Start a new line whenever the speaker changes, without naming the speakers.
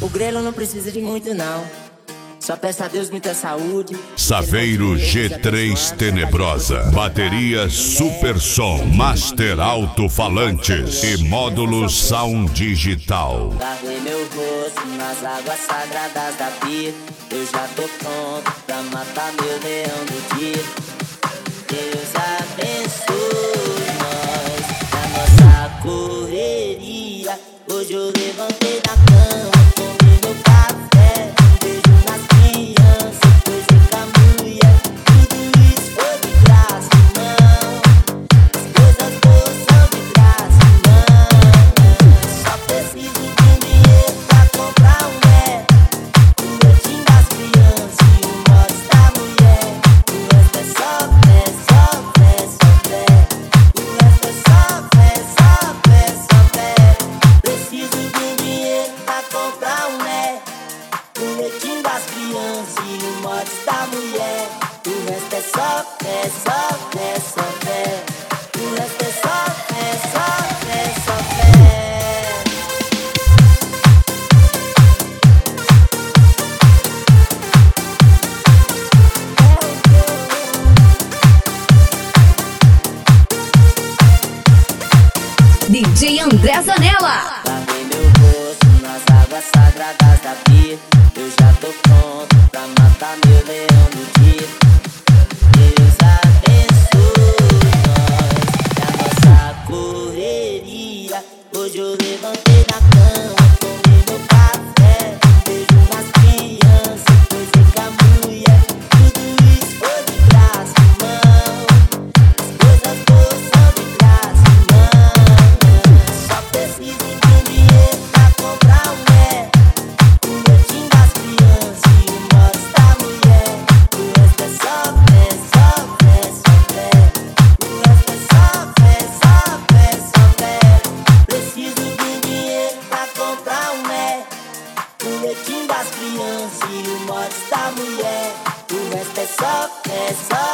O grelo não precisa de muito não, só peça a Deus muita saúde.
Saveiro G3 Tenebrosa, bateria Super Som, Master Alto-Falantes e módulo Sound Digital.
Lavei meu rosto nas águas sagradas da vida. Eu já tô pronto pra matar meu leão do dia. Deus abençoe nós na nossa correria. Hoje eu levantei da cama, tomei meu café, beijo nas crianças, coisei com a mulher. Tudo isso foi de graça, não. As coisas boas são de graça, não. Só preciso de um dinheiro pra comprar um Mac, o leitinho das crianças e o mods da mulher. O resto é só fé, só fé, só fé. O resto é só fé, só fé, só fé. Preciso de um dinheiro pra comprar um Mac, o leitinho das crianças e o mods da mulher. O resto é só fé, só fé, só fé. O resto é só fé, só fé, só fé.
DJ André Zanella.
Lavei meu rosto nas águas sagradas da pia. Eu já tô pronto pra matar meu leão do dia. Deus abençoe nós na nossa correria. Hoje eu levantei da cama, tomei meu café, beijo nas crianças, coisei com a mulher. Tudo isso foi de graça, irmão. As coisas boas são de graça, irmão. Só preciso de um dinheiro pra comprar um Mac, o leitinho das crianças e o mods da mulher. O resto é só fé, só fé, só fé. O resto é só fé, só fé, só fé. Preciso de um dinheiro pra comprar um Mac, o leitinho das crianças e o mods da mulher. O resto é só fé, só